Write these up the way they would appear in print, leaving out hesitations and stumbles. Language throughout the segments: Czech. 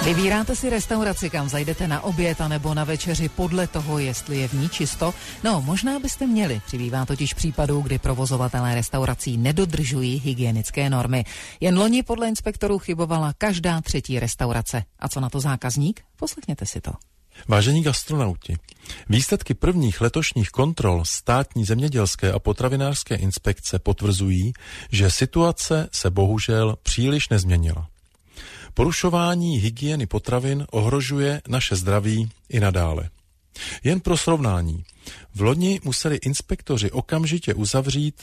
Vybíráte si restauraci, kam zajdete na oběd a nebo na večeři podle toho, jestli je v ní čisto? No, možná byste měli. Přibývá totiž případů, kdy provozovatelé restaurací nedodržují hygienické normy. Jen loni podle inspektorů chybovala každá třetí restaurace. A co na to zákazník? Poslechněte si to. Vážení gastronauti, výsledky prvních letošních kontrol Státní zemědělské a potravinářské inspekce potvrzují, že situace se bohužel příliš nezměnila. Porušování hygieny potravin ohrožuje naše zdraví i nadále. Jen pro srovnání, v loni museli inspektoři okamžitě uzavřít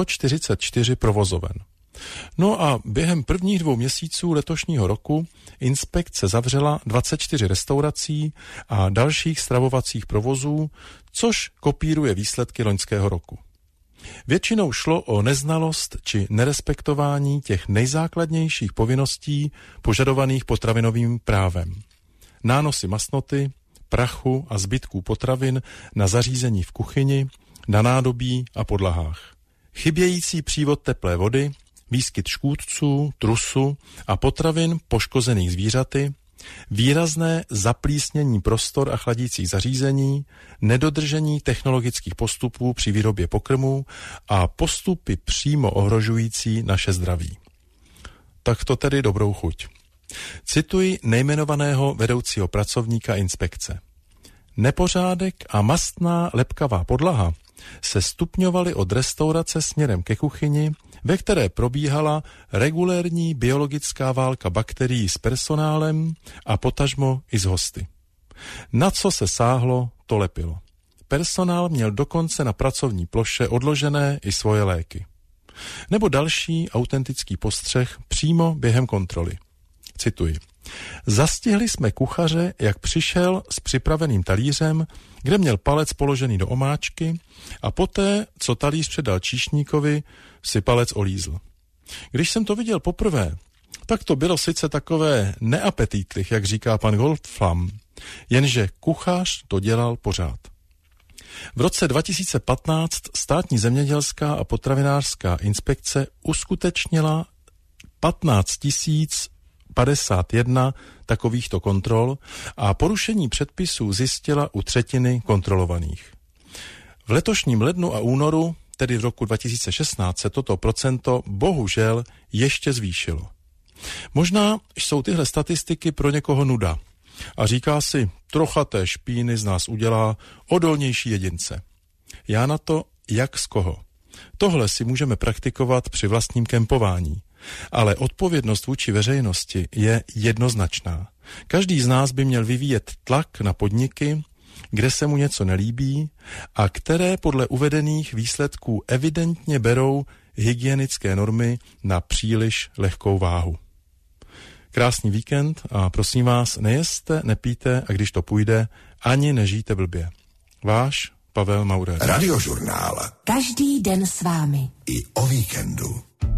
144 provozoven. No a během prvních 2 měsíců letošního roku inspekce zavřela 24 restaurací a dalších stravovacích provozů, což kopíruje výsledky loňského roku. Většinou šlo o neznalost či nerespektování těch nejzákladnějších povinností požadovaných potravinovým právem. Nánosy masnoty, prachu a zbytků potravin na zařízení v kuchyni, na nádobí a podlahách. Chybějící přívod teplé vody, výskyt škůdců, trusu a potravin poškozených zvířaty, výrazné zaplísnění prostor a chladících zařízení, nedodržení technologických postupů při výrobě pokrmů a postupy přímo ohrožující naše zdraví. Tak to tedy dobrou chuť. Cituji nejmenovaného vedoucího pracovníka inspekce. Nepořádek a mastná lepkavá podlaha se stupňovaly od restaurace směrem ke kuchyni, ve které probíhala regulérní biologická válka bakterií s personálem a potažmo i s hosty. Na co se sáhlo, to lepilo. Personál měl dokonce na pracovní ploše odložené i svoje léky. Nebo další autentický postřeh přímo během kontroly. Cituji. Zastihli jsme kuchaře, jak přišel s připraveným talířem, kde měl palec položený do omáčky a poté, co talíř předal číšníkovi, si palec olízl. Když jsem to viděl poprvé, tak to bylo sice takové neapetitlich, jak říká pan Goldflam, jenže kuchař to dělal pořád. V roce 2015 Státní zemědělská a potravinářská inspekce uskutečnila 15 051 takovýchto kontrol a porušení předpisů zjistila u 1/3 kontrolovaných. V letošním lednu a únoru, tedy v roku 2016, se toto procento bohužel ještě zvýšilo. Možná jsou tyhle statistiky pro někoho nuda a říká si, trocha té špíny z nás udělá odolnější jedince. Já na to, jak z koho. Tohle si můžeme praktikovat při vlastním kempování. Ale odpovědnost vůči veřejnosti je jednoznačná. Každý z nás by měl vyvíjet tlak na podniky, kde se mu něco nelíbí a které podle uvedených výsledků evidentně berou hygienické normy na příliš lehkou váhu. Krásný víkend a prosím vás, nejeste, nepijte a když to půjde, ani nežijte blbě. Váš Pavel Maurer. Radiožurnál. Každý den s vámi. I o víkendu.